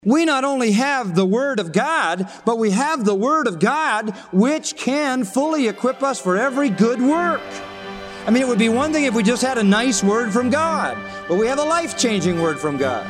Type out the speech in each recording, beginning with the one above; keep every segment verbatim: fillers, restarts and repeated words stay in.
We not only have the Word of God, but we have the Word of God which can fully equip us for every good work. I mean, it would be one thing if we just had a nice word from God, but we have a life-changing word from God.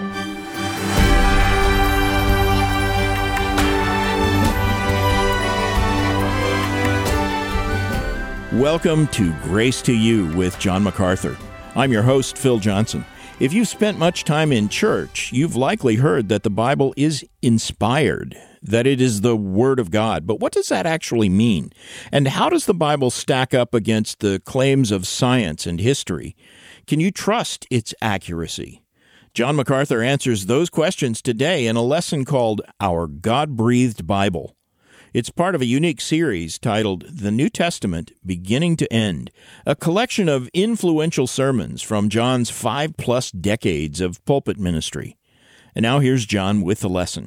Welcome to Grace to You with John MacArthur. I'm your host, Phil Johnson. If you've spent much time in church, you've likely heard that the Bible is inspired, that it is the Word of God. But what does that actually mean? And how does the Bible stack up against the claims of science and history? Can you trust its accuracy? John MacArthur answers those questions today in a lesson called Our God-Breathed Bible. It's part of a unique series titled The New Testament Beginning to End, a collection of influential sermons from John's five-plus decades of pulpit ministry. And now here's John with the lesson.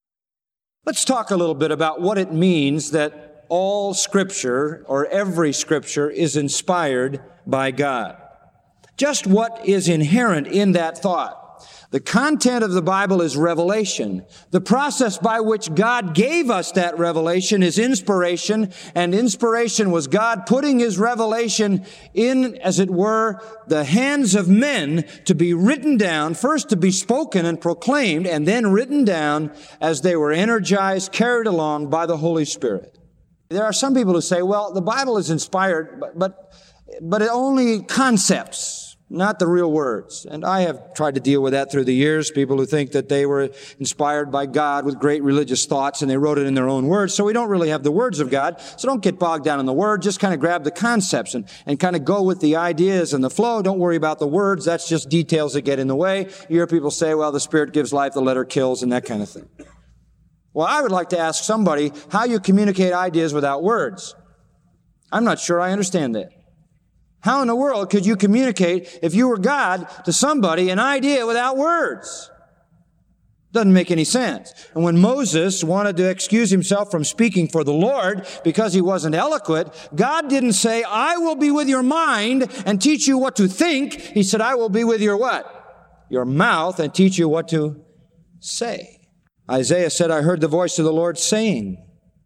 Let's talk a little bit about what it means that all Scripture, or every Scripture, is inspired by God. Just what is inherent in that thought. The content of the Bible is revelation. The process by which God gave us that revelation is inspiration, and inspiration was God putting His revelation in, as it were, the hands of men to be written down, first to be spoken and proclaimed, and then written down as they were energized, carried along by the Holy Spirit. There are some people who say, well, the Bible is inspired, but, but, but it only concepts, not the real words. And I have tried to deal with that through the years. People who think that they were inspired by God with great religious thoughts and they wrote it in their own words. So we don't really have the words of God. So don't get bogged down in the word. Just kind of grab the concepts and, and kind of go with the ideas and the flow. Don't worry about the words. That's just details that get in the way. You hear people say, well, the Spirit gives life, the letter kills, and that kind of thing. Well, I would like to ask somebody how you communicate ideas without words. I'm not sure I understand that. How in the world could you communicate, if you were God, to somebody an idea without words? Doesn't make any sense. And when Moses wanted to excuse himself from speaking for the Lord because he wasn't eloquent, God didn't say, I will be with your mind and teach you what to think. He said, I will be with your what? Your mouth and teach you what to say. Isaiah said, I heard the voice of the Lord saying.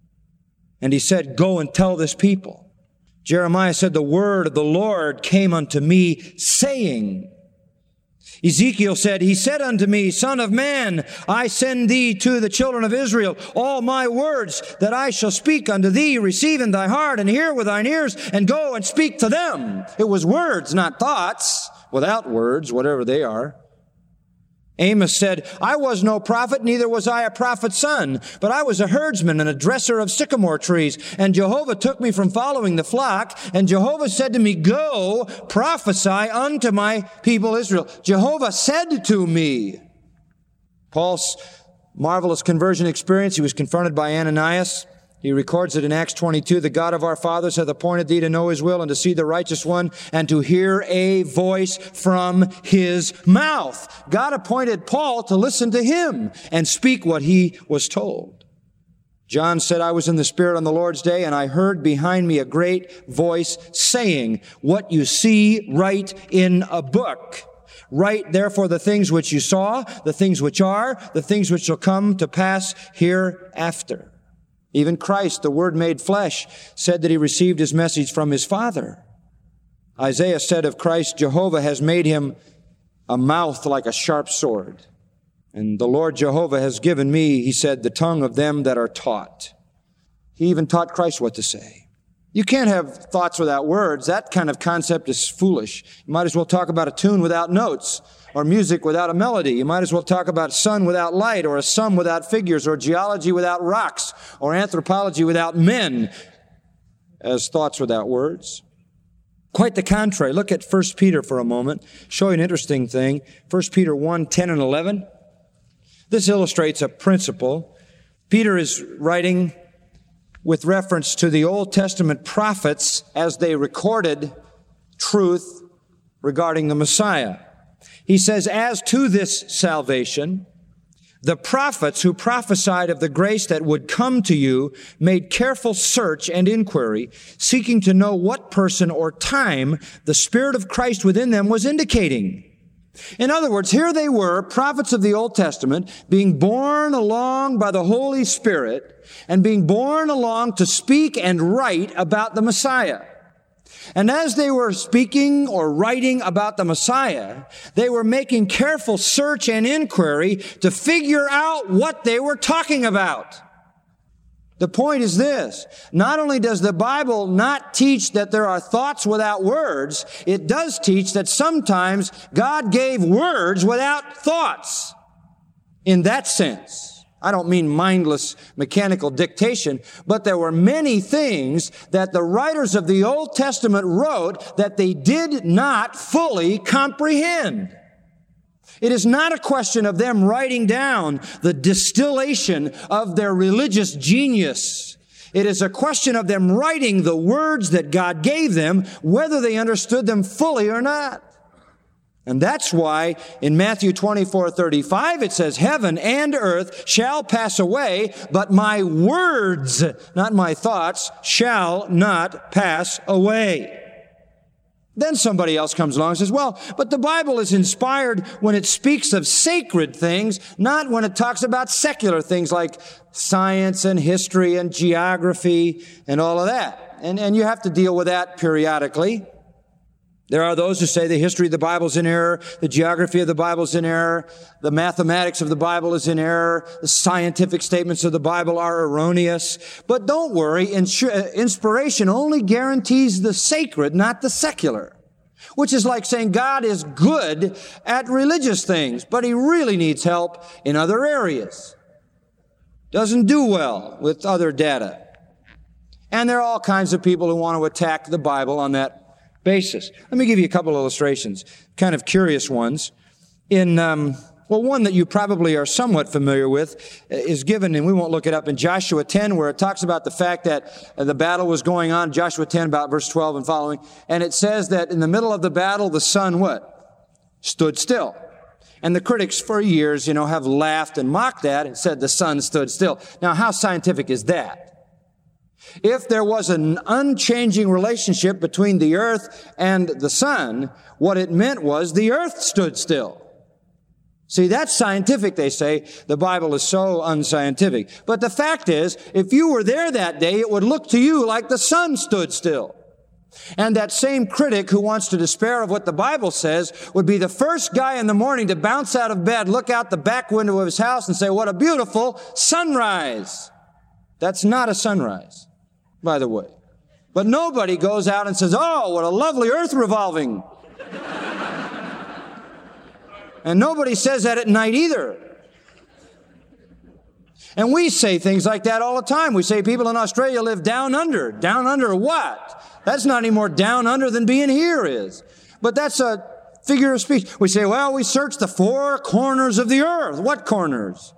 And he said, go and tell this people. Jeremiah said, the word of the Lord came unto me, saying. Ezekiel said, he said unto me, Son of man, I send thee to the children of Israel. All my words that I shall speak unto thee, receive in thy heart, and hear with thine ears, and go and speak to them. It was words, not thoughts, without words, whatever they are. Amos said, I was no prophet, neither was I a prophet's son, but I was a herdsman and a dresser of sycamore trees. And Jehovah took me from following the flock, and Jehovah said to me, go, prophesy unto my people Israel. Jehovah said to me. Paul's marvelous conversion experience, he was confronted by Ananias. He records it in Acts twenty-two, the God of our fathers hath appointed thee to know His will and to see the righteous one and to hear a voice from His mouth. God appointed Paul to listen to him and speak what he was told. John said, I was in the Spirit on the Lord's day, and I heard behind me a great voice saying, what you see, write in a book. Write therefore the things which you saw, the things which are, the things which shall come to pass hereafter. Even Christ, the Word made flesh, said that He received His message from His Father. Isaiah said of Christ, Jehovah has made Him a mouth like a sharp sword. And the Lord Jehovah has given me, He said, the tongue of them that are taught. He even taught Christ what to say. You can't have thoughts without words. That kind of concept is foolish. You might as well talk about a tune without notes, or music without a melody. You might as well talk about sun without light, or a sum without figures, or geology without rocks, or anthropology without men, as thoughts without words. Quite the contrary. Look at First Peter for a moment. Show you an interesting thing. First Peter one, ten and eleven. This illustrates a principle. Peter is writing with reference to the Old Testament prophets as they recorded truth regarding the Messiah. He says, as to this salvation, the prophets who prophesied of the grace that would come to you made careful search and inquiry, seeking to know what person or time the Spirit of Christ within them was indicating. In other words, here they were, prophets of the Old Testament, being borne along by the Holy Spirit and being borne along to speak and write about the Messiah. And as they were speaking or writing about the Messiah, they were making careful search and inquiry to figure out what they were talking about. The point is this: not only does the Bible not teach that there are thoughts without words, it does teach that sometimes God gave words without thoughts. In that sense, I don't mean mindless mechanical dictation, but there were many things that the writers of the Old Testament wrote that they did not fully comprehend. It is not a question of them writing down the distillation of their religious genius. It is a question of them writing the words that God gave them, whether they understood them fully or not. And that's why in Matthew twenty-four thirty-five it says, heaven and earth shall pass away, but my words, not my thoughts, shall not pass away. Then somebody else comes along and says, well, but the Bible is inspired when it speaks of sacred things, not when it talks about secular things like science and history and geography and all of that. And, and you have to deal with that periodically. There are those who say the history of the Bible is in error, the geography of the Bible is in error, the mathematics of the Bible is in error, the scientific statements of the Bible are erroneous. But don't worry, inspiration only guarantees the sacred, not the secular. Which is like saying God is good at religious things, but He really needs help in other areas. Doesn't do well with other data. And there are all kinds of people who want to attack the Bible on that basis. Let me give you a couple illustrations, kind of curious ones. In, um, well, one that you probably are somewhat familiar with is given, and we won't look it up, in Joshua ten, where it talks about the fact that the battle was going on, Joshua ten, about verse twelve and following, and it says that in the middle of the battle, the sun, what? Stood still. And the critics for years, you know, have laughed and mocked that and said the sun stood still. Now, how scientific is that? If there was an unchanging relationship between the earth and the sun, what it meant was the earth stood still. See, that's scientific, they say. The Bible is so unscientific. But the fact is, if you were there that day, it would look to you like the sun stood still. And that same critic who wants to despair of what the Bible says would be the first guy in the morning to bounce out of bed, look out the back window of his house and say, what a beautiful sunrise. That's not a sunrise, by the way. But nobody goes out and says, oh, what a lovely earth revolving. And nobody says that at night either. And we say things like that all the time. We say people in Australia live down under. Down under what? That's not any more down under than being here is. But that's a figure of speech. We say, well, we search the four corners of the earth. What corners?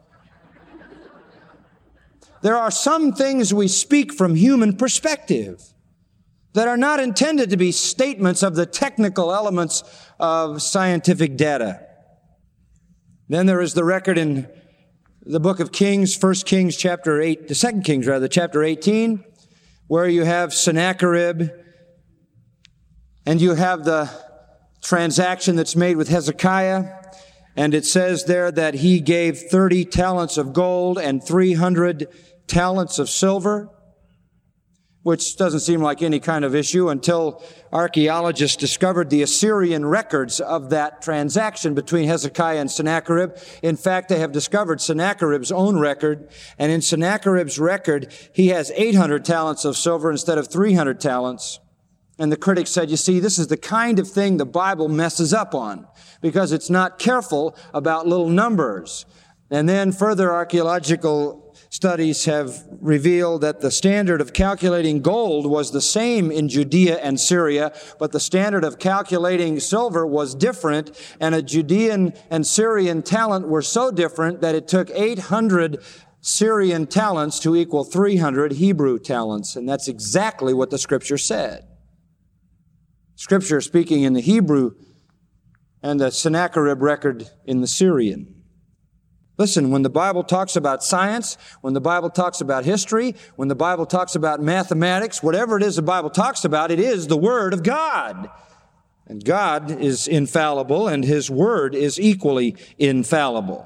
There are some things we speak from human perspective that are not intended to be statements of the technical elements of scientific data. Then there is the record in the book of Kings, First Kings chapter eight, the Second Kings rather, chapter eighteen, where you have Sennacherib and you have the transaction that's made with Hezekiah. And it says there that he gave thirty talents of gold and three hundred talents of silver, which doesn't seem like any kind of issue until archaeologists discovered the Assyrian records of that transaction between Hezekiah and Sennacherib. In fact, they have discovered Sennacherib's own record, and in Sennacherib's record, he has eight hundred talents of silver instead of three hundred talents. And the critics said, you see, this is the kind of thing the Bible messes up on, because it's not careful about little numbers. And then further archaeological studies have revealed that the standard of calculating gold was the same in Judea and Syria, but the standard of calculating silver was different, and a Judean and Syrian talent were so different that it took eight hundred Syrian talents to equal three hundred Hebrew talents, and that's exactly what the Scripture said. Scripture speaking in the Hebrew and the Sennacherib record in the Syrian. Listen, when the Bible talks about science, when the Bible talks about history, when the Bible talks about mathematics, whatever it is the Bible talks about, it is the Word of God. And God is infallible, and His Word is equally infallible.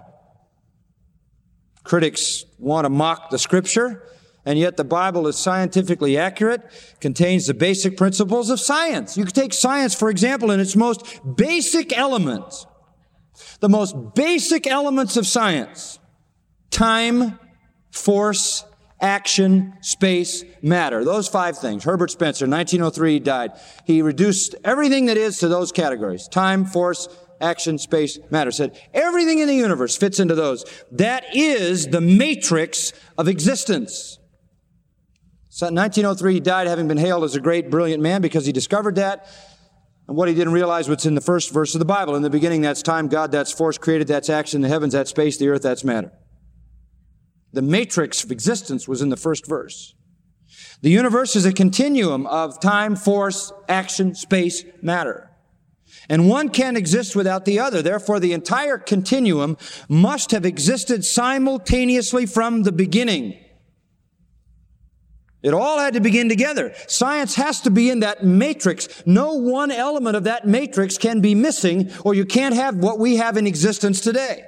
Critics want to mock the Scripture, and yet the Bible is scientifically accurate, contains the basic principles of science. You can take science, for example, in its most basic elements. The most basic elements of science: time, force, action, space, matter. Those five things. Herbert Spencer, nineteen oh three, he died. He reduced everything that is to those categories: time, force, action, space, matter. Said everything in the universe fits into those. That is the matrix of existence. So in nineteen oh three, he died, having been hailed as a great, brilliant man, because he discovered that. And what he didn't realize was in the first verse of the Bible. In the beginning, that's time, God, that's force, created, that's action, the heavens, that's space, the earth, that's matter. The matrix of existence was in the first verse. The universe is a continuum of time, force, action, space, matter. And one can't exist without the other. Therefore, the entire continuum must have existed simultaneously from the beginning. It all had to begin together. Science has to be in that matrix. No one element of that matrix can be missing, or you can't have what we have in existence today.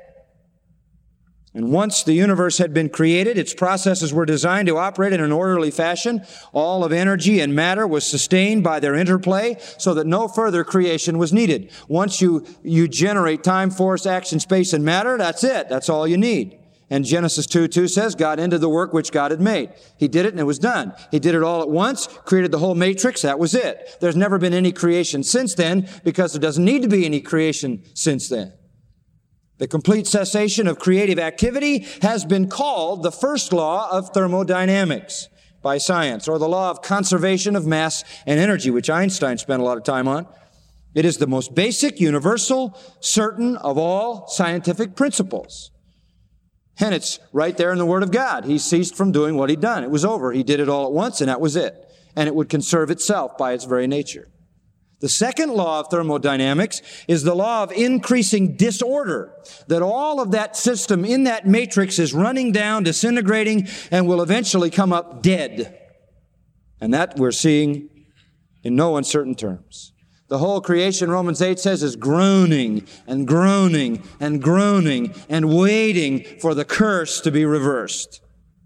And once the universe had been created, its processes were designed to operate in an orderly fashion. All of energy and matter was sustained by their interplay, so that no further creation was needed. Once you, you generate time, force, action, space, and matter, that's it. That's all you need. And Genesis two two says, God ended the work which God had made. He did it and it was done. He did it all at once, created the whole matrix, that was it. There's never been any creation since then, because there doesn't need to be any creation since then. The complete cessation of creative activity has been called the first law of thermodynamics by science, or the law of conservation of mass and energy, which Einstein spent a lot of time on. It is the most basic, universal, certain of all scientific principles. And it's right there in the Word of God. He ceased from doing what he'd done. It was over. He did it all at once, and that was it. And it would conserve itself by its very nature. The second law of thermodynamics is the law of increasing disorder, that all of that system in that matrix is running down, disintegrating, and will eventually come up dead. And that we're seeing in no uncertain terms. The whole creation, Romans eight says, is groaning and groaning and groaning and waiting for the curse to be reversed.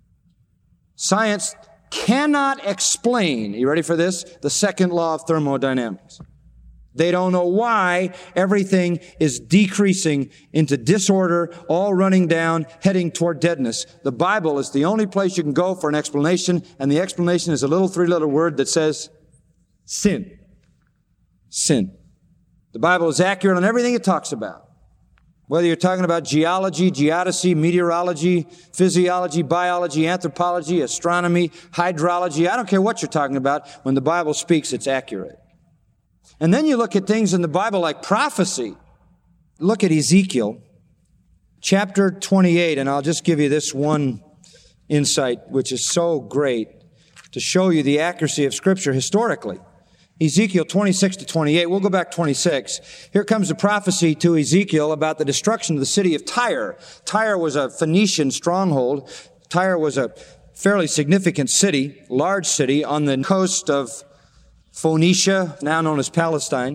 Science cannot explain, you ready for this? The second law of thermodynamics. They don't know why everything is decreasing into disorder, all running down, heading toward deadness. The Bible is the only place you can go for an explanation, and the explanation is a little three-letter word that says sin. Sin. The Bible is accurate on everything it talks about. Whether you're talking about geology, geodesy, meteorology, physiology, biology, anthropology, astronomy, hydrology, I don't care what you're talking about. When the Bible speaks, it's accurate. And then you look at things in the Bible like prophecy. Look at Ezekiel, chapter twenty-eight, and I'll just give you this one insight, which is so great to show you the accuracy of Scripture historically. Ezekiel twenty-six to twenty-eight. We'll go back twenty-six. Here comes a prophecy to Ezekiel about the destruction of the city of Tyre. Tyre was a Phoenician stronghold. Tyre was a fairly significant city, large city on the coast of Phoenicia, now known as Palestine.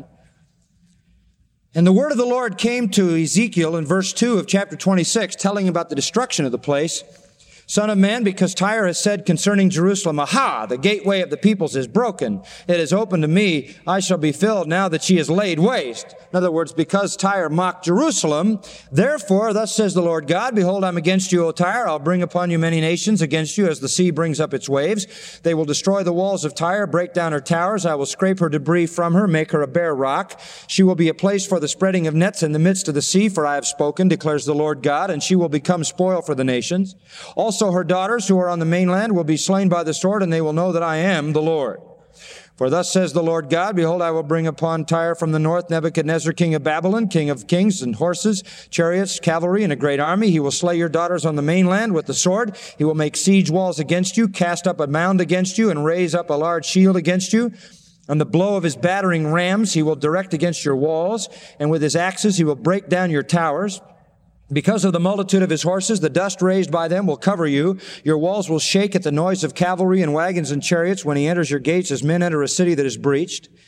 And the word of the Lord came to Ezekiel in verse two of chapter twenty-six, telling about the destruction of the place. Son of man, because Tyre has said concerning Jerusalem, aha, the gateway of the peoples is broken. It is open to me. I shall be filled now that she is laid waste. In other words, because Tyre mocked Jerusalem, therefore, thus says the Lord God, behold, I'm against you, O Tyre. I'll bring upon you many nations against you as the sea brings up its waves. They will destroy the walls of Tyre, break down her towers. I will scrape her debris from her, make her a bare rock. She will be a place for the spreading of nets in the midst of the sea, for I have spoken, declares the Lord God, and she will become spoil for the nations. Also, Also her daughters who are on the mainland will be slain by the sword, and they will know that I am the Lord. For thus says the Lord God, behold, I will bring upon Tyre from the north Nebuchadnezzar, king of Babylon, king of kings and horses, chariots, cavalry, and a great army. He will slay your daughters on the mainland with the sword. He will make siege walls against you, cast up a mound against you, and raise up a large shield against you. On the blow of his battering rams he will direct against your walls, and with his axes he will break down your towers. Because of the multitude of his horses, the dust raised by them will cover you. Your walls will shake at the noise of cavalry and wagons and chariots when he enters your gates as men enter a city that is breached.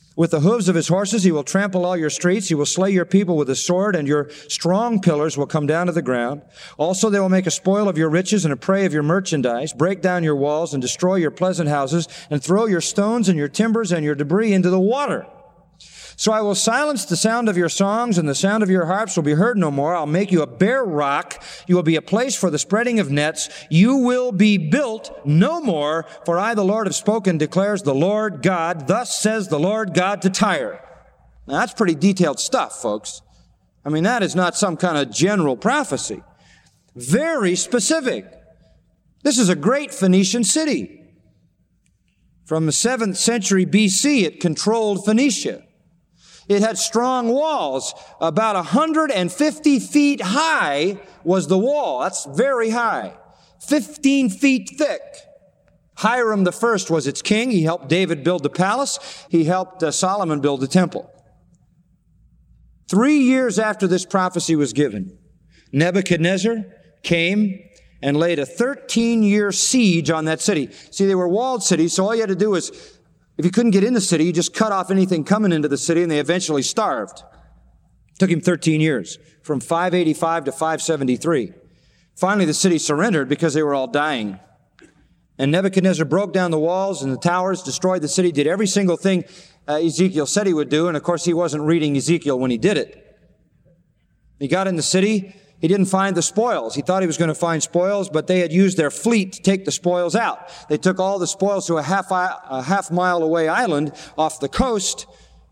With the hooves of his horses, he will trample all your streets. He will slay your people with a sword, and your strong pillars will come down to the ground. Also, they will make a spoil of your riches and a prey of your merchandise, break down your walls and destroy your pleasant houses, and throw your stones and your timbers and your debris into the water. So I will silence the sound of your songs, and the sound of your harps will be heard no more. I'll make you a bare rock. You will be a place for the spreading of nets. You will be built no more, for I, the Lord, have spoken, declares the Lord God. Thus says the Lord God to Tyre. Now, that's pretty detailed stuff, folks. I mean, that is not some kind of general prophecy. Very specific. This is a great Phoenician city. From the seventh century B C, it controlled Phoenicia. It had strong walls. About one hundred fifty feet high was the wall. That's very high. fifteen feet thick. Hiram the First was its king. He helped David build the palace. He helped uh, Solomon build the temple. Three years after this prophecy was given, Nebuchadnezzar came and laid a thirteen-year siege on that city. See, they were walled cities, so all you had to do was, if you couldn't get in the city, you just cut off anything coming into the city, and they eventually starved. It took him thirteen years, from five eighty-five to five seventy-three. Finally, the city surrendered because they were all dying. And Nebuchadnezzar broke down the walls and the towers, destroyed the city, did every single thing uh, Ezekiel said he would do, and of course he wasn't reading Ezekiel when he did it. He got in the city. He didn't find the spoils. He thought he was going to find spoils, but they had used their fleet to take the spoils out. They took all the spoils to a half, a half mile away island off the coast.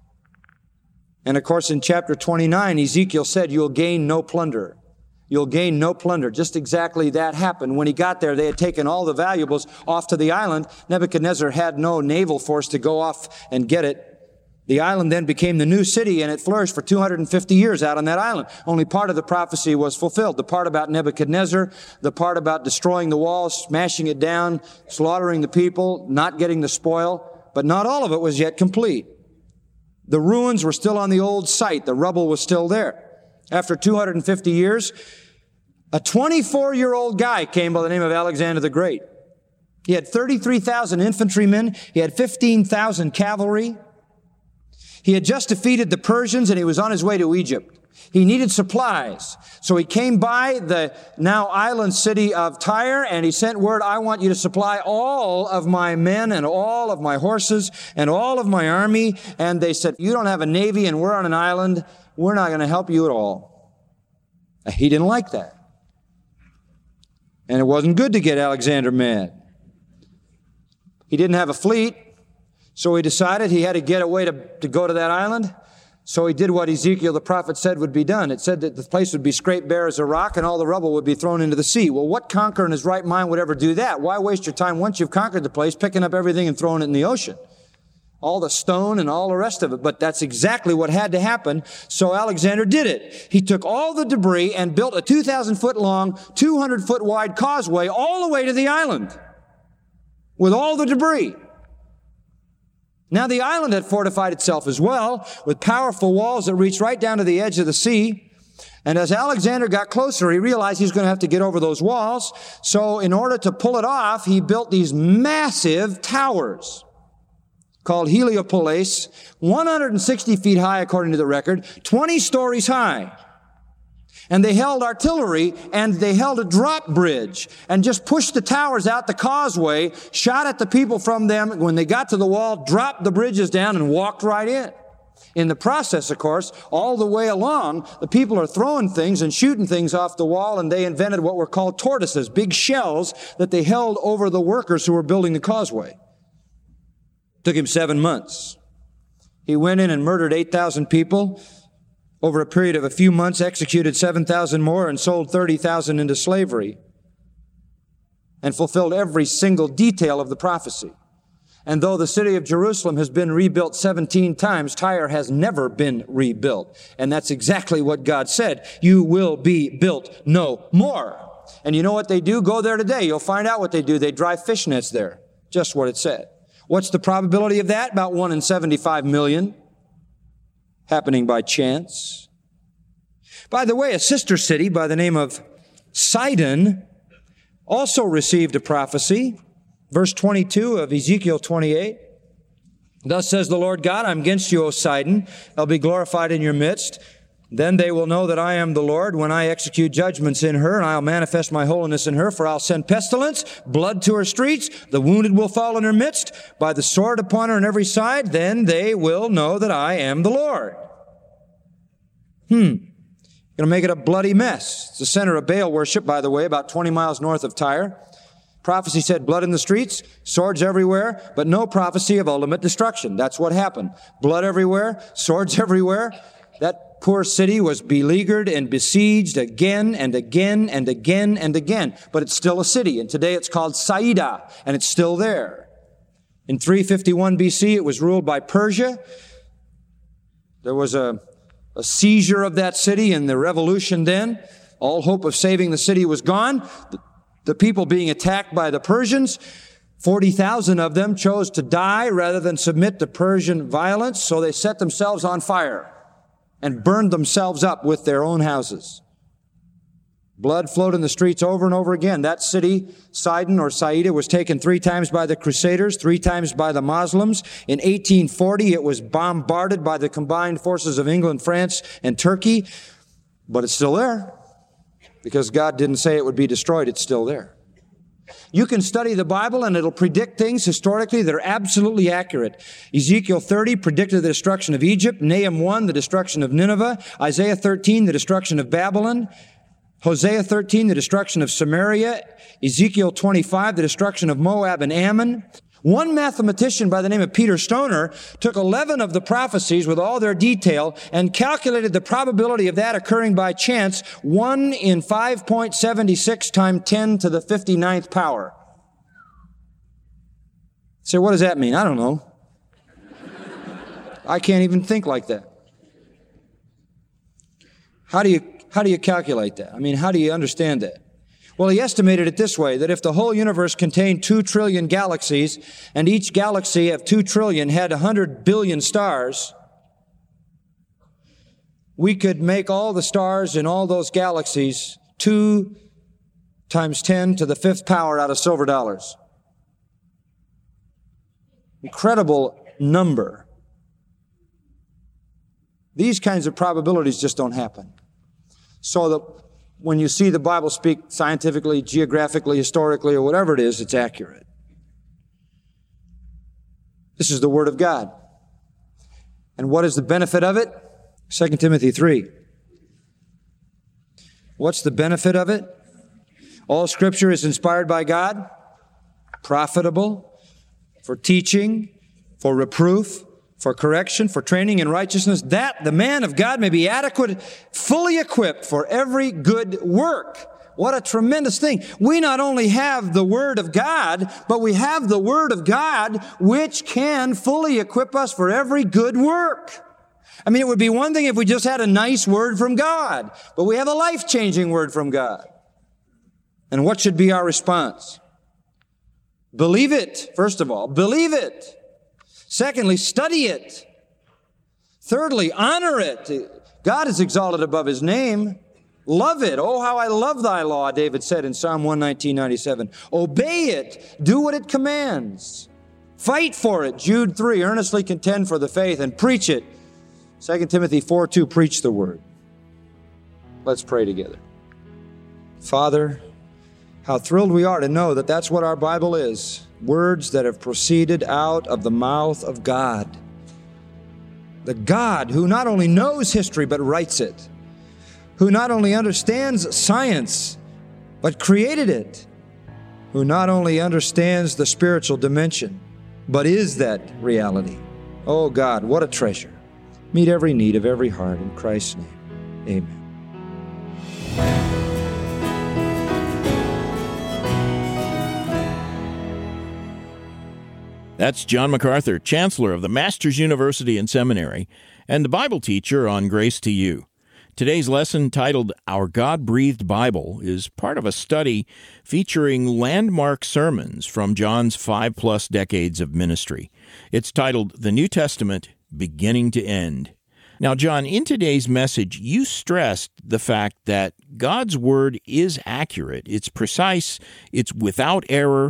And of course, in chapter twenty-nine, Ezekiel said, you'll gain no plunder. You'll gain no plunder. Just exactly that happened. When he got there, they had taken all the valuables off to the island. Nebuchadnezzar had no naval force to go off and get it. The island then became the new city, and it flourished for two hundred fifty years out on that island. Only part of the prophecy was fulfilled. The part about Nebuchadnezzar, the part about destroying the walls, smashing it down, slaughtering the people, not getting the spoil, but not all of it was yet complete. The ruins were still on the old site. The rubble was still there. After two hundred fifty years, a twenty-four-year-old guy came by the name of Alexander the Great. He had thirty-three thousand infantrymen. He had fifteen thousand cavalry. He had just defeated the Persians, and he was on his way to Egypt. He needed supplies. So he came by the now island city of Tyre, and he sent word, I want you to supply all of my men and all of my horses and all of my army. And they said, you don't have a navy and we're on an island. We're not going to help you at all. He didn't like that. And it wasn't good to get Alexander mad. He didn't have a fleet. So he decided he had to get a way to, to go to that island. So he did what Ezekiel the prophet said would be done. It said that the place would be scraped bare as a rock and all the rubble would be thrown into the sea. Well, what conqueror in his right mind would ever do that? Why waste your time once you've conquered the place, picking up everything and throwing it in the ocean? All the stone and all the rest of it. But that's exactly what had to happen. So Alexander did it. He took all the debris and built a two thousand foot long, two hundred foot wide causeway all the way to the island with all the debris. Now the island had fortified itself as well with powerful walls that reached right down to the edge of the sea. And as Alexander got closer, he realized he was going to have to get over those walls. So in order to pull it off, he built these massive towers called Heliopolis, one hundred sixty feet high according to the record, twenty stories high. And they held artillery, and they held a drop bridge, and just pushed the towers out the causeway, shot at the people from them. When they got to the wall, dropped the bridges down and walked right in. In the process, of course, all the way along, the people are throwing things and shooting things off the wall, and they invented what were called tortoises, big shells that they held over the workers who were building the causeway. It took him seven months. He went in and murdered eight thousand people. Over a period of a few months, executed seven thousand more and sold thirty thousand into slavery, and fulfilled every single detail of the prophecy. And though the city of Jerusalem has been rebuilt seventeen times, Tyre has never been rebuilt. And that's exactly what God said. You will be built no more. And you know what they do? Go there today. You'll find out what they do. They drive fish nets there. Just what it said. What's the probability of that? About one in seventy-five million. Happening by chance. By the way, a sister city by the name of Sidon also received a prophecy. Verse twenty-two of Ezekiel twenty-eight. Thus says the Lord God, I'm against you, O Sidon. I'll be glorified in your midst. Then they will know that I am the Lord when I execute judgments in her, and I'll manifest my holiness in her, for I'll send pestilence, blood to her streets, the wounded will fall in her midst, by the sword upon her on every side. Then they will know that I am the Lord. Hmm. Going to make it a bloody mess. It's the center of Baal worship, by the way, about twenty miles north of Tyre. Prophecy said blood in the streets, swords everywhere, but no prophecy of ultimate destruction. That's what happened. Blood everywhere, swords everywhere. That poor city was beleaguered and besieged again and again and again and again. But it's still a city, and today it's called Saida, and it's still there. In three fifty-one B C, it was ruled by Persia. There was a, a seizure of that city in the revolution then. All hope of saving the city was gone. The, the people being attacked by the Persians, forty thousand of them chose to die rather than submit to Persian violence, so they set themselves on fire and burned themselves up with their own houses. Blood flowed in the streets over and over again. That city, Sidon or Saida, was taken three times by the Crusaders, three times by the Muslims. In eighteen forty, it was bombarded by the combined forces of England, France, and Turkey. But it's still there. Because God didn't say it would be destroyed, it's still there. You can study the Bible and it'll predict things historically that are absolutely accurate. Ezekiel thirty predicted the destruction of Egypt. Nahum one, the destruction of Nineveh. Isaiah thirteen, the destruction of Babylon. Hosea thirteen, the destruction of Samaria. Ezekiel twenty-five, the destruction of Moab and Ammon. One mathematician by the name of Peter Stoner took eleven of the prophecies with all their detail and calculated the probability of that occurring by chance, one in five point seven six times ten to the fifty-ninth power. So what does that mean? I don't know. I can't even think like that. How do you, how do you calculate that? I mean, how do you understand that? Well, he estimated it this way, that if the whole universe contained two trillion galaxies, and each galaxy of two trillion had one hundred billion stars, we could make all the stars in all those galaxies two times ten to the fifth power out of silver dollars. Incredible number. These kinds of probabilities just don't happen. So the when you see the Bible speak scientifically, geographically, historically, or whatever it is, it's accurate. This is the Word of God. And what is the benefit of it? Second Timothy three. What's the benefit of it? All Scripture is inspired by God, profitable for teaching, for reproof, for correction, for training in righteousness, that the man of God may be adequate, fully equipped for every good work. What a tremendous thing. We not only have the Word of God, but we have the Word of God which can fully equip us for every good work. I mean, it would be one thing if we just had a nice word from God, but we have a life-changing word from God. And what should be our response? Believe it, first of all. Believe it. Secondly, study it. Thirdly, honor it. God is exalted above His name. Love it. Oh, how I love thy law, David said in Psalm one nineteen ninety-seven. Obey it. Do what it commands. Fight for it. Jude three, earnestly contend for the faith and preach it. Second Timothy four two, preach the word. Let's pray together. Father, how thrilled we are to know that that's what our Bible is. Words that have proceeded out of the mouth of God. The God who not only knows history but writes it. Who not only understands science but created it. Who not only understands the spiritual dimension but is that reality. Oh God, what a treasure. Meet every need of every heart in Christ's name. Amen. That's John MacArthur, Chancellor of the Masters University and Seminary, and the Bible teacher on Grace to You. Today's lesson, titled Our God-Breathed Bible, is part of a study featuring landmark sermons from John's five-plus decades of ministry. It's titled The New Testament, Beginning to End. Now, John, in today's message, you stressed the fact that God's Word is accurate, it's precise, it's without error,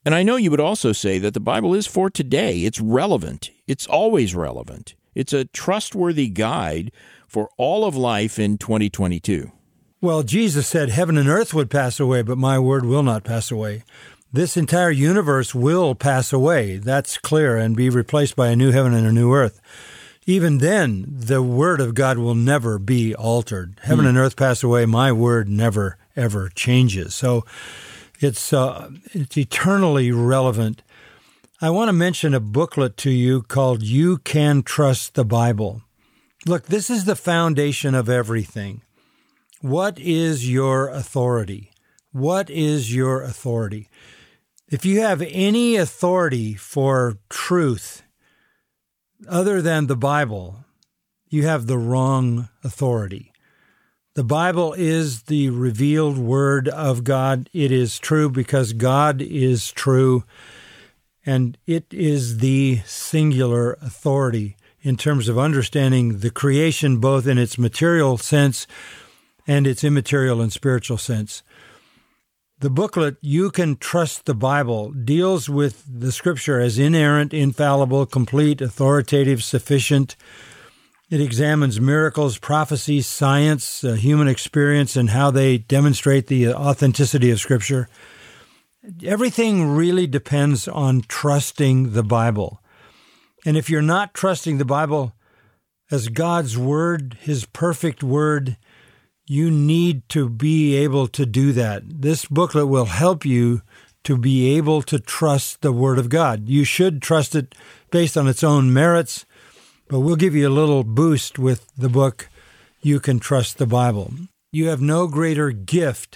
And I know you would also say that the Bible is for today. It's relevant. It's always relevant. It's a trustworthy guide for all of life in twenty twenty-two. Well, Jesus said heaven and earth would pass away, but my word will not pass away. This entire universe will pass away. That's clear, and be replaced by a new heaven and a new earth. Even then, the word of God will never be altered. Heaven mm. and earth pass away. My word never, ever changes. So it's uh, it's eternally relevant. I want to mention a booklet to you called You Can Trust the Bible. Look, this is the foundation of everything. What is your authority? What is your authority? If you have any authority for truth other than the Bible, you have the wrong authority. The Bible is the revealed Word of God. It is true because God is true, and it is the singular authority in terms of understanding the creation, both in its material sense and its immaterial and spiritual sense. The booklet, You Can Trust the Bible, deals with the Scripture as inerrant, infallible, complete, authoritative, sufficient. It examines miracles, prophecies, science, uh, human experience, and how they demonstrate the authenticity of Scripture. Everything really depends on trusting the Bible. And if you're not trusting the Bible as God's Word, His perfect Word, you need to be able to do that. This booklet will help you to be able to trust the Word of God. You should trust it based on its own merits, but we'll give you a little boost with the book, You Can Trust the Bible. You have no greater gift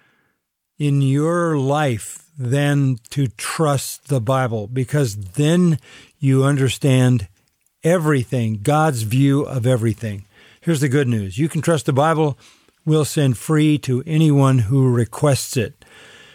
in your life than to trust the Bible, because then you understand everything, God's view of everything. Here's the good news. You Can Trust the Bible. We'll send free to anyone who requests it.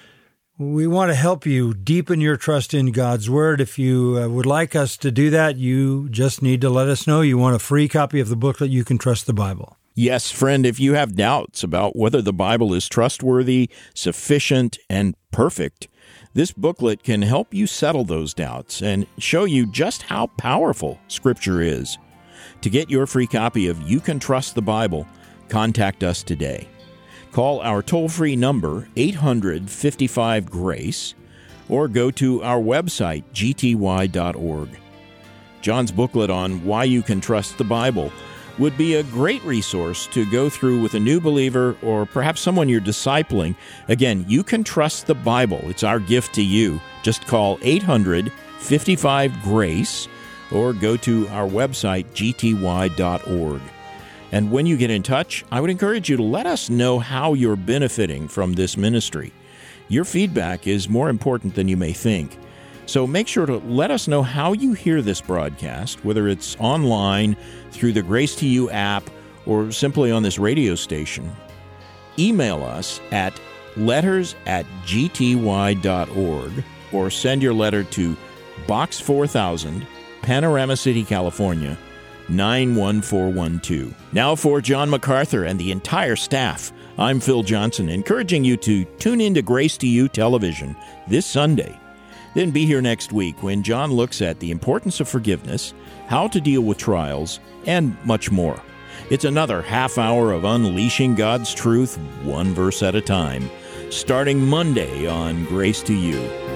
We want to help you deepen your trust in God's Word. If you uh, would like us to do that, you just need to let us know you want a free copy of the booklet, You Can Trust the Bible. Yes, friend, if you have doubts about whether the Bible is trustworthy, sufficient, and perfect, this booklet can help you settle those doubts and show you just how powerful Scripture is. To get your free copy of You Can Trust the Bible, contact us today. Call our toll-free number, eight hundred, fifty-five, GRACE, or go to our website, g t y dot org. John's booklet on why you can trust the Bible would be a great resource to go through with a new believer or perhaps someone you're discipling. Again, You Can Trust the Bible. It's our gift to you. Just call eight hundred, fifty-five, GRACE or go to our website, g t y dot org. And when you get in touch, I would encourage you to let us know how you're benefiting from this ministry. Your feedback is more important than you may think. So make sure to let us know how you hear this broadcast, whether it's online, through the Grace to You app, or simply on this radio station. Email us at letters at g t y dot org or send your letter to Box four thousand, Panorama City, California, nine one four one two. Now for John MacArthur and the entire staff, I'm Phil Johnson, encouraging you to tune in to Grace to You television this Sunday. Then be here next week when John looks at the importance of forgiveness, how to deal with trials, and much more. It's another half hour of unleashing God's truth, one verse at a time, starting Monday on Grace to You.